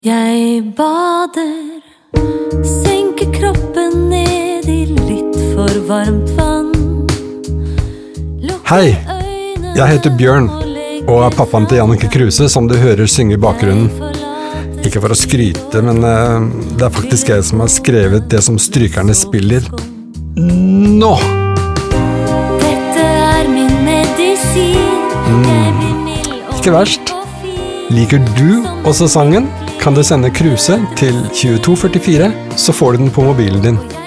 Jeg bader, senker kroppen ned I litt for varmt vann. Hei, jeg heter Bjørn, og pappaen til Jannicke Kruse, som du hører synge I bakgrunnen. Ikke for å skryte, men det faktisk jeg som har skrevet det som strykerne spiller. Nå! Dette min medisin. Ikke verst. Liker du også sangen? Kan du sende Kruse til 2244, så får du den på mobilen din.